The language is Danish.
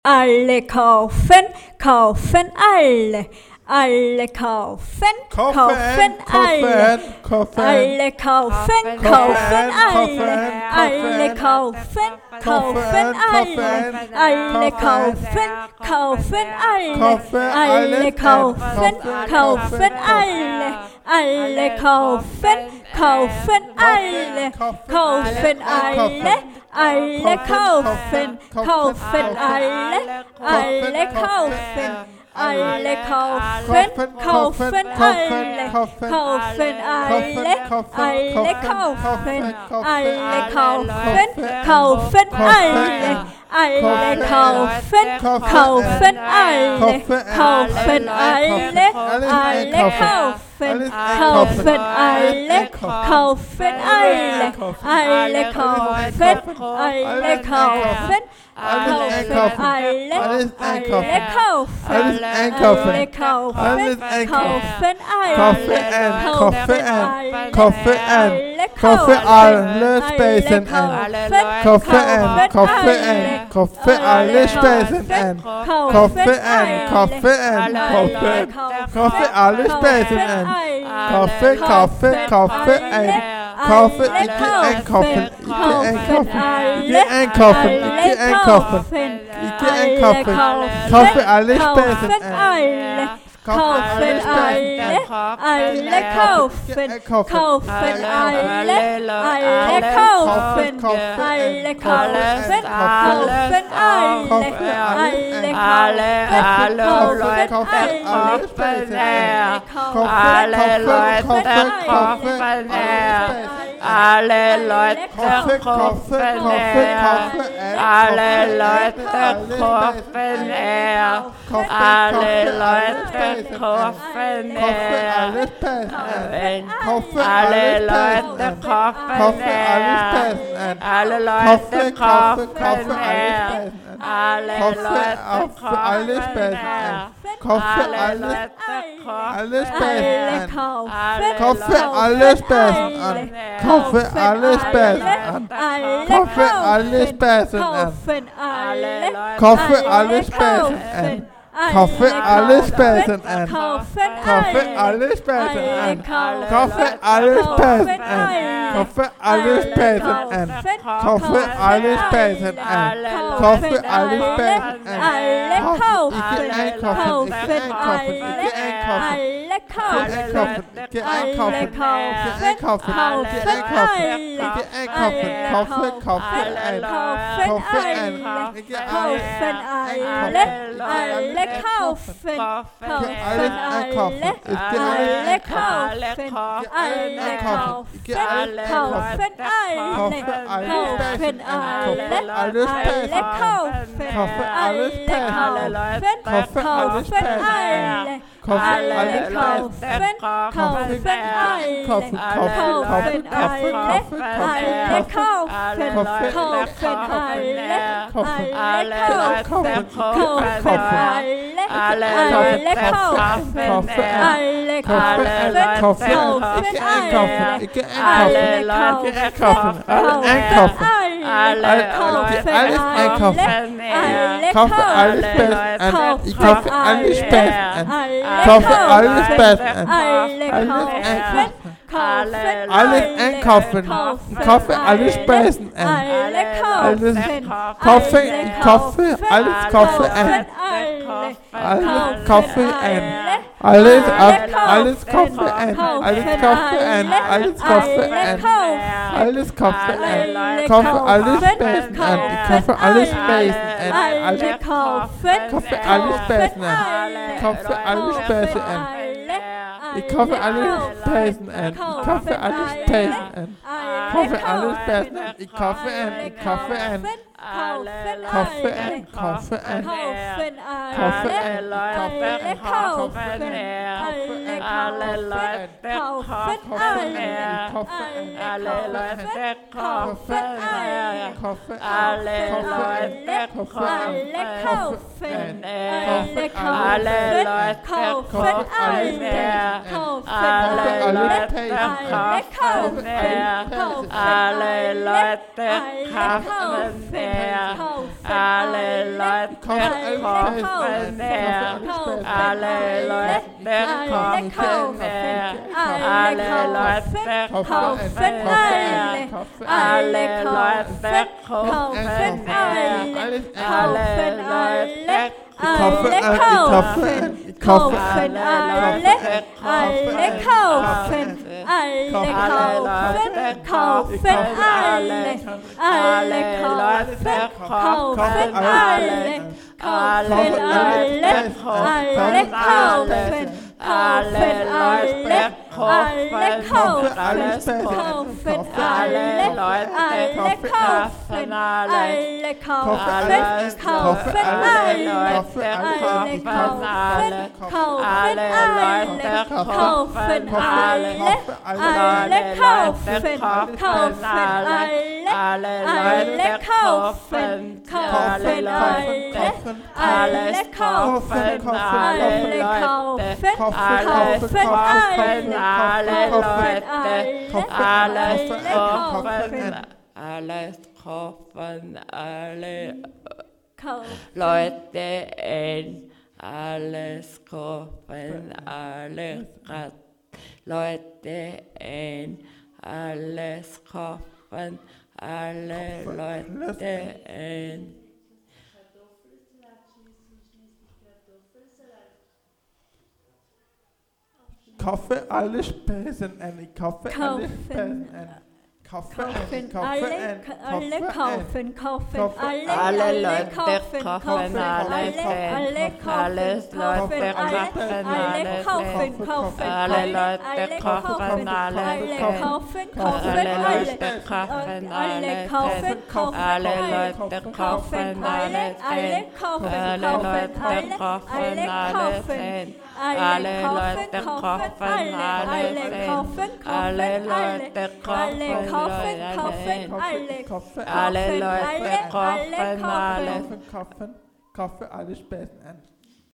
Alle kaufen, kaufen alle. Alle kaufen, kaufen alle. Alle kaufen, kaufen alle. Alle kaufen, kaufen alle. Alle kaufen, kaufen alle. Alle kaufen, kaufen alle. Alle kaufen, kaufen alle. Kaufen alle. Alle kaufen, kaufen alle. Alle kaufen. Alle kaufen, kaufen alle, kaufen alle, alle kaufen, alle kaufen, kaufen alle, alle kaufen, kaufen alle, kaufen alle, alle kaufen, kaufen alle, kaufen alle, alle kaufen, alle kaufen. Alle kaufen, alle kaufen, alle kaufen, kaffe alle spacen an, kaffe an, kaffe an, kaffe alle spacen an, kaffe an, kaffe an, kaffe alle spacen an, kaffe, kaffe, kaffe an. Kaffe, ikke en kaffe, ikke en kaffe, ikke en kaffe, ikke en kaffe, ikke en kaffe. Kaffe alle spacen an. Kaufen alle, alle kaufen, kaufen alle, alle kaufen, alle kaufen, kaufen alle, alle alle Leute kaufen alle Leute kaufen alle Leute kaufen alle Leute kaufen alle Leute kaufen alle kaffe alle spacen an, kaffe alle spacen an, kaffe alle spacen an, kaffe alle spacen an, kaffe alle spacen an. Kaffe alle spacen an, kaffe alle spacen an, kaffe alle spacen an, kaffe alle spacen an, kaffe alle spacen an, kaffe alle spacen an, ikke en kaffe, ikke en kaffe, ikke en kaffe, ikke en kaffe, ikke en kaffe, ikke en kaffe, ikke en kaffe, kaffe, kaffe an, kaffe an, ikke kaufen alle, alle kaufen, kaufen alle, alle kaufen, alle kaufen, kaufen alle, kaufen alle, alle kaufen, alle kaufen alle. Alle kaufen, kaufen alle, kaufen alle, alle kaufen, kaufen alle, alle kaufen, kaufen alle, alle kaufen, alle kaufen, ikke en kaffe, alle kaufen, alle kaufen, kaffe alle spacen an, kaffe alle spacen an, kaffe alle spacen an, alle en kaffe, kaffe alle spacen an, alle kaffe, kaffe, alles kaffe an, alle kaffe an, alles kaffe an, alles kaffe an, alles kaffe an, alles kaffe an, kaffe alle spacen an, kaffe alle spacen an, alle kaffe alle spacen an, kaffe alle spacen an. Ik kaffe alle spacen an, kaffe alle spacen an, kaffe alle spacen an, ik kaffe an, ik kaffe an, kaffe an, kaffe an, kaffe an, kaffe an, alle Leute kaufen alle Leute kaufen alle Leute kaufen alle Leute kaufen alle Leute kaufen alle Leute kaufen alle Leute kaufen her, alle Leute kaufen her, alle Leute kaufen her, alle Leute kaufen her, alle Leute Kaufen, alle kaufen, alle kaufen, Leute in alles kaufen, alle Leute in alles kaufen, alle Leute in Kaffee, alle Speisen, eine Kaffee, alle Speisen, eine Kaffee, alle kaufen, alle Leute kaufen, alle Leute kaufen, alle Leute kaufen, alle kaufen, alle Leute kaufen, alle kaufen, alle Leute kaufen, alle kaufen, alle Leute kaufen, alle kaufen, alle Leute kaufen, alle Leute kaufen, alle kaufen, alle Leute kaufen, Kaffee, alle Speisen,